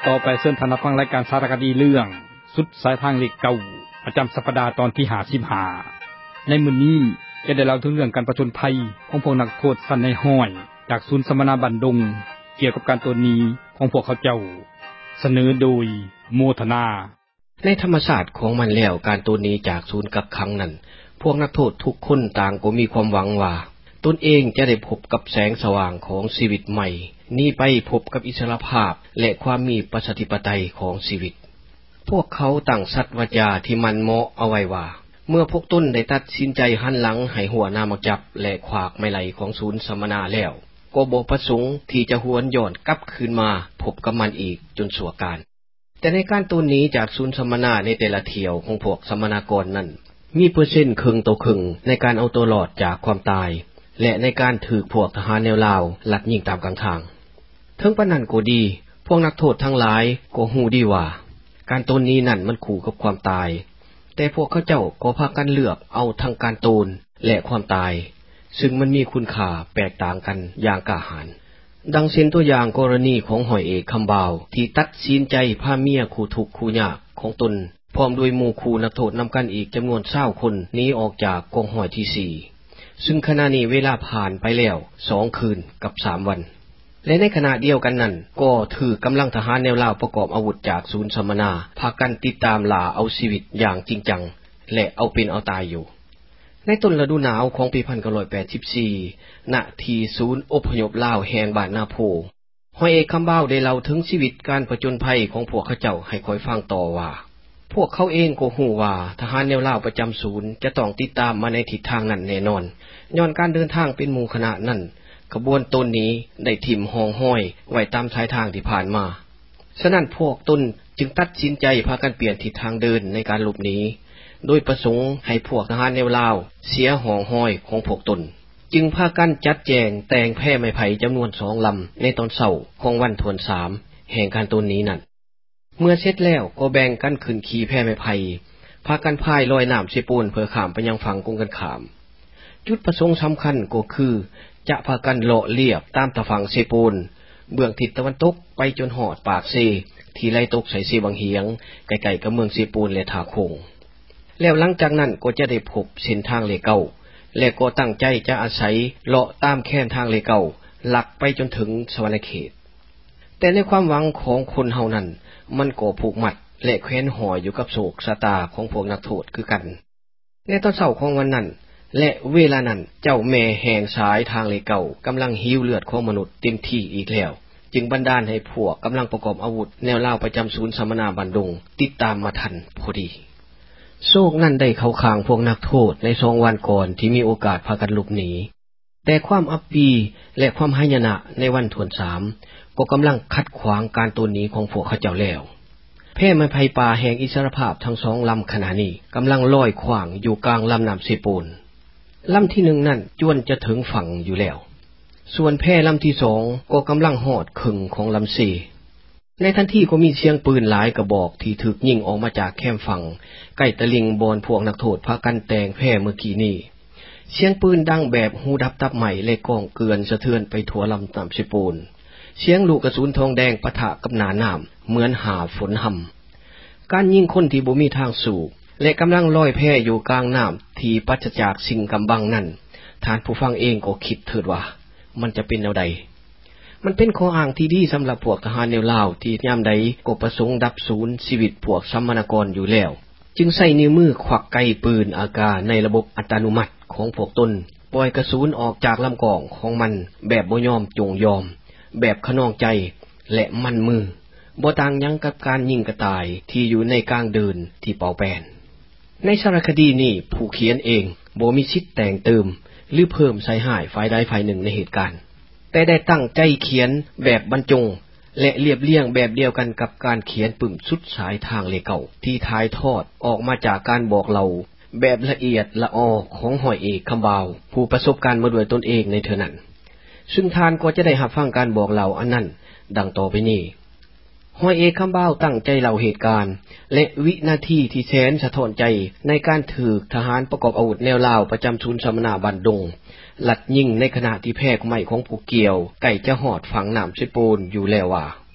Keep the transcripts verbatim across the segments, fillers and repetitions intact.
ต่อไปเชิญท่านรับฟังรายการสารคดีเรื่องสุดสายทางเลขเก้าประจำสัปดาห์ตอนที่ห้าสิบห้าในมื้อนี้จะได้เล่าถึงเรื่องการประจนภัยของพวกนักโทษสันในห้อยจากศูนย์สมนาบันดงเกี่ยวกับการตัวนี้ของพวกเขาเจ้าเสนอโดยโมทนาในธรรมชาติของมันแล้วการตัวนี้จากศูนย์กักขังนั้นพวกนักโทษทุกคนต่างก็มีความหวังว่าตนเองจะได้พบกับแสงสว่างของชีวิตใหม่นี้ไปพบกับอิสรภาพและความมีประชาธิปไตยของชีวิตพวกเขาตั้งสัตย์วาจาที่มันเหมาะเอาไว้ว่าเมื่อพวกตนได้ตัดสินใจหันหลังให้หัวหน้ามักจับและขวากไม้ไหลของศูนย์สัมมนาแล้วก็บ่ประสงค์ที่จะหวนย้อนกลับคืนมาพบกับมันอีกจนชั่วการแต่ในการตัวนี้จากศูนย์สัมมนาในแต่ละเที่ยวของพวกสัมมนากรนั้นมีเปอร์เซ็นต์ครึ่งต่อครึ่งในการเอาตัวรอดจากความตายและในการถูกพวกทหารแนวลาวลัดยิงตามกลางทางถึงปานนั้นก็ดีพวกนักโทษทั้งหลายก็ฮู้ดีว่าการตนนี้นั่นมันคู่กับความตายแต่พวกเขาเจ้าก็พากันเลือกเอาทั้งการตนและความตายซึ่งมันมีคุณค่าแตกต่างกันอย่างกล้าหาญดังเช่นตัวอย่างกรณีของหอยเอกคำบาวที่ตัดสินใจพาเมียคู่ทุกข์คู่ยากของตนพร้อมด้วยหมู่คู่นักโทษนำกันอีกจำนวนเก้าคนหนีออกจากกองหอยที่สี่ซึ่งขณะนี้เวลาผ่านไปแล้วสองคืนกับสามวันและในขณะเดียวกันนั้นก็ถือกำลังทหารแนวลาวประกอบอาวุธจากศูนย์สัมมนาพากันติดตามล่าเอาชีวิตอย่างจริงจังและเอาเป็นเอาตายอยู่ในต้นฤดูหนาวของปีหนึ่งพันเก้าร้อยแปดสิบสี่ณที่ศูนย์อพยพลาวแห่งบ้านนาโพหอยเอกคำบ้าวได้เล่าถึงชีวิตการผจญภัยของพวกเขาเจ้าให้คอยฟังต่อว่าพวกเขาเองก็ฮู้ว่าทหารแนวลาวประจำศูนย์จะต้องติดตามมาในทิศทางนั้นแน่นอนย้อนการเดินทางเป็นหมู่คณะนั้นขบวนตนนี้ได้ถิ่มห้องห้อยไว้ตามสายทางที่ผ่านมาฉะนั้นพวกตนจึงตัดสินใจพากันเปลี่ยนทิศทางเดินในการหลบหนีโดยประสงค์ให้พวกทหารแนวลาวเสียห้องห้อยของพวกตนจึงพากันจัดแจงแต่งแพร่ไม้ไผ่จำนวนสองลำในตอนเช้าของวันทวนสามแห่งการตนนี้นั้นเมื่อเสร็จแล้วก็แบ่งกันขึ้นขี่แพร่ไม้ไผ่พากันพายลอยน้ำเสปูนเพื่อข้ามไปยังฝั่งกงกันข้ามจุดประสงค์สำคัญก็คือจะพากันเลาะเลียบตามตะฝั่งเซปูนเบื้องทิศตะวันตกไปจนหอดปากเซที่ไหลตกใส่เซบางเหียงใกล้ๆกับเมืองเซปูนและท่าโคงแล้วหลังจากนั้นก็จะได้พบเส้นทางเลเก้าและก็ตั้งใจจะอาศัยเลาะตามแค้นทางเลเก้าหลักไปจนถึงสวรรคเขตแต่ในความหวังของคนเฮานั้นมันก็ผูกมัดและแขวนห่ออยู่กับโศกชะตาของพวกนักโทษคือกันในตอนเช้าของวันนั้นและเวลานั้นเจ้าแม่แห่งสายทางเลเก่ากำลังหิวเลือดของมนุษย์เต็มที่อีกแล้วจึงบันดาลให้พวกกำลังประกอบอาวุธแนวลาวประจำศูนย์สัมมนาบันดงติดตามมาทันพอดีโชคนั้นได้เข้าข้างพวกนักโทษในสองวันก่อนที่มีโอกาสพากันหลบหนีแต่ความอับปีและความหายนะในวันทวนสามก็กำลังขัดขวางการตัวหนีของพวกเขาเจ้าแล้วแพร่ไม้ไผ่ป่าแห่งอิสรภาพทั้งสองลำขณะนี้กำลังลอยขวางอยู่กลางลำน้ำเซปูนลำที่หนึ่งนั่นจวนจะถึงฝั่งอยู่แล้วส่วนแพร่ลำที่สองก็กำลังหอดครึ่งของลำสี่ในทันทีก็มีเสียงปืนหลายกระบอกที่ถูกยิงออกมาจากแคมป์ฝั่งใกล้ตะลิงบอนพวกนักโทษพากันแต่งแพร่เมื่อกี้นี้เสียงปืนดังแบบหูดับตับใหม่และก้องเกลื่อนสะเทือนไปทั่วลำน้ำเซปูนเสียงลูกกระสุนทองแดงปะทะกับหนาน้ำเหมือนหาฝนห่ำการยิงคนที่บ่มีทางสู่และกำลังลอยแพอยู่กลางน้ำที่ปราศจากสิ่งกำบังนั่นท่านผู้ฟังเองก็คิดเถิดว่ามันจะเป็นแนวใดมันเป็นข้ออ้างที่ดีสำหรับพวกทหารแนวลาวที่ยามใดก็ประสงค์ดับศูนย์ชีวิตพวกสัมมนากรอยู่แล้วจึงใส่นิ้วมือควักไกปืนอากาศในระบบอัตโนมัติของพวกตนปล่อยกระสุนออกจากลำกล้องของมันแบบบ่ยอมจงยอมแบบขนองใจและมันมือบ่ต่างหยังกับการยิงกระต่ายที่อยู่ในกลางเดินที่เป่าแป้นในสารคดีนี้ผู้เขียนเองบ่มีสิทธิ์แต่งเติมหรือเพิ่มใส่หายฝ่ายใดฝ่ายหนึ่งในเหตุการณ์แต่ได้ตั้งใจเขียนแบบบรรจงและเรียบเรียงแบบเดียวกันกับการเขียนปึ่มสุดสายทางเลเก่าที่ถ่ายทอดออกมาจากการบอกเล่าแบบละเอียดละออของหอยเอกคำบาวผู้ประสบการณ์มาด้วยตนเองในเท่านั้นซึ่งทานก็จะได้รับฟังการบอกเล่าอันนั้นดังต่อไปนี้หอยเอกคำบ้าวตั้งใจเล่าเหตุการณ์และวินาทีที่แสนสะท้อนใจในการถูกทหารประกอบอาวุธแนวลาวประจำศูนย์สัมมนาบันดงหลัดยิงในขณะที่แพร่ไม้ของผู้เกี่ยวใกล้จะหอดฝั่งน้ำเซปูนอยู่แล้วว่า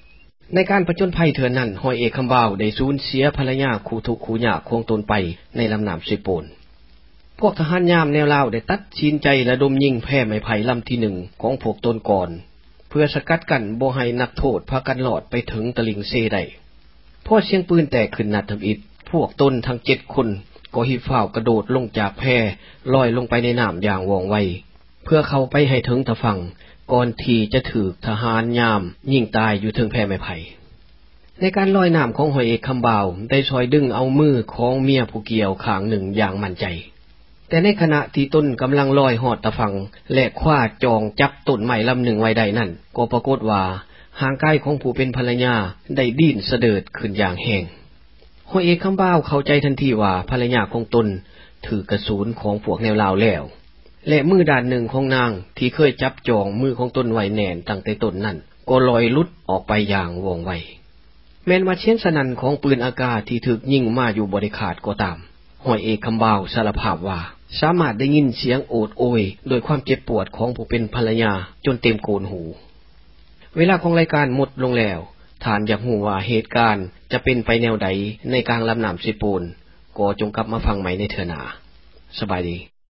ในการผจญภัยเถื่อนั้นห้อยเอกคำบ่าวได้สูญเสียภรรยาคู่ทุกข์คู่ยากของตนไปในลำน้ำสิโปนพวกทหารยามแนวลาวได้ตัดสินใจระดมยิงแพร่ไม้ไผ่ลำที่หนึ่งของพวกตนก่อนเพื่อสกัดกั้นบ่ให้นักโทษพากันหลอดไปถึงตลิ่งเซได้พอเสียงปืนแตกขึ้นนัดทำอิฐพวกตนทั้งเจ็ดคนก็หิฟ้าวกระโดดลงจากแพลอยลงไปในน้ำอย่างว่องไวเพื่อเข้าไปให้ถึงตะฝั่งก่อนที่จะถูกทหารยามยิงตายอยู่ถึงแพไม้ไผ่ในการลอยน้ำของห้อยเอกคำบ่าวได้ช่วยดึงเอามือของเมียผู้เกี่ยวข้างหนึ่งอย่างมั่นใจแต่ในขณะที่ต้นกำลังลอยหอดตะฝั่งและคว้าจองจับต้นไม้ลำหนึ่งไว้ได้นั่นก็ปรากฏว่าห่างกายของผู้เป็นภรรยาได้ดิ้นเสดิดขึ้นอย่างแห้งห้อยเอกคำบ่าวเข้าใจทันทีว่าภรรยาของตนถือกระสุนของพวกแนวลาวแล้วและมือด้านหนึ่งของนางที่เคยจับจองมือของตนไว้แน่นตั้งแต่ต้นนั้นก็ลอยลุดออกไปอย่างว่องไวแม้นว่าเสียงสนั่นของปืนอากาศที่ถูกยิงมาอยู่บ่ได้ขาดก็ตามห้อยเอกคำบ่าวสารภาพว่าสามารถได้ยินเสียงโอดโอยโดยความเจ็บปวดของผู้เป็นภรรยาจนเต็มโกนหูเวลาของรายการหมดลงแล้วท่านอยากรู้ว่าเหตุการณ์จะเป็นไปแนวใดในกลางลำน้ำสิโปนก็จงกลับมาฟังใหม่ในเทื่อหน้าสบายดี